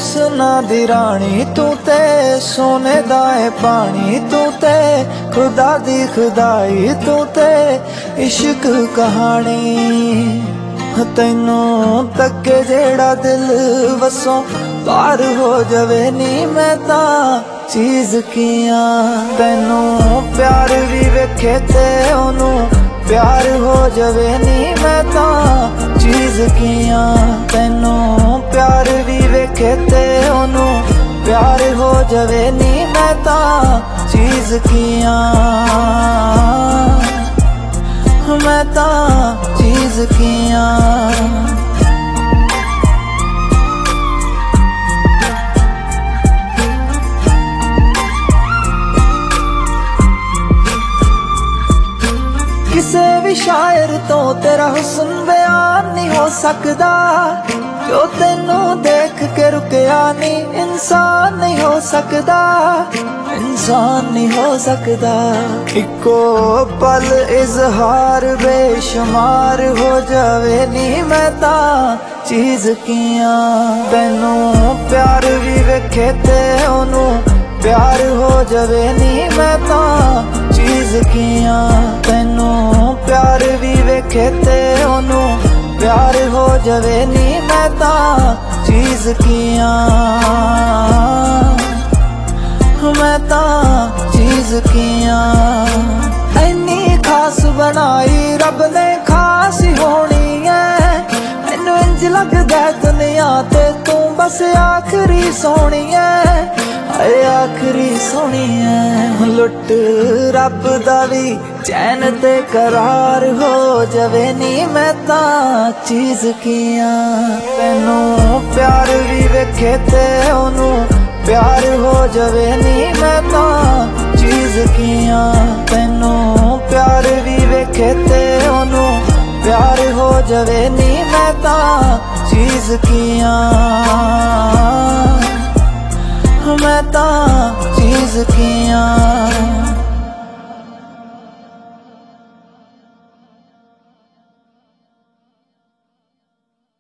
हुस्ना दी रानी तू ते सोने दा है पानी तू ते खुदा दी खुदाई तू ते इश्क कहानी तैनू तके जेड़ा दिल वसों पार हो जावे नी मैं ता चीज किया तैनू प्यार भी वेखे ते ओनू प्यार हो जावे नी मैं ता चीज किया तैनू प्यार भी वेखे ते ओनू प्यार हो जावे नी मैं ता चीज किया मैं ता चीज किया। किसे भी शायर तो तेरा हुस्न बयान नहीं हो सकता जो तेनू देख के रुकया नहीं इंसान नहीं हो सकता इंसान नहीं हो सकता इको पल इजहार बेशुमार हो जावे नी मैं ता चीज किया तैनू प्यार भी वेखे ते ओनू प्यार हो जावे नी मैं ता चीज किया तैनू प्यार भी वेखे ते ओनू प्यार हो जावे नी मैं ता चीज किया मैं ता चीज किया। इन्नी खास बनाई रब ने खास ही होनी है मैनू इंज लगदा दुनिया ते तू बस आखिरी सोनी है आए आखिरी सोनी है लुट रब दा भी चैन ते करार हो जावे नी मैं ता चीज किया तैनू प्यार भी वेखे ते ओनू प्यार हो जावे नी मैं ता चीज किया तैनू प्यार भी वेखे ते ओनू प्यार हो जावे नी मैं ता चीज किया मैं ता चीज किया।